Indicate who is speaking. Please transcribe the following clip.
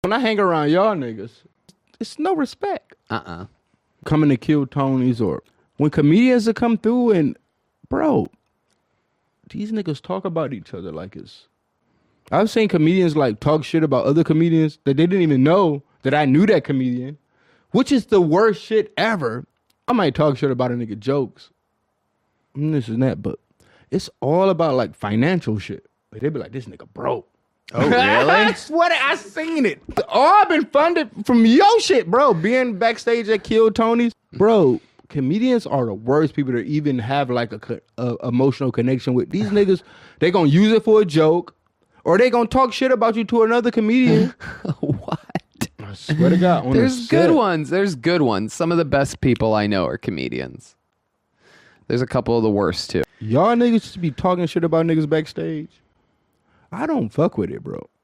Speaker 1: When I hang around y'all niggas, it's no respect. Coming to kill Tonys or when comedians will come through and, bro, these niggas talk about each other like it's... I've seen comedians like talk shit about other comedians that they didn't even know that I knew that comedian, which is the worst shit ever. I might talk shit about a nigga jokes, and this and that, but it's all about like financial shit. Like, they be like, this nigga broke.
Speaker 2: Oh, really?
Speaker 1: I swear I seen it. All been funded from your shit, bro. Being backstage at Kill Tony's, bro. Comedians are the worst people to even have like a emotional connection with. These niggas, they gonna use it for a joke, or they gonna talk shit about you to another comedian.
Speaker 2: What?
Speaker 1: I swear to God.
Speaker 2: There's good ones. There's good ones. Some of the best people I know are comedians. There's a couple of the worst too.
Speaker 1: Y'all niggas just be talking shit about niggas backstage. I don't fuck with it, bro.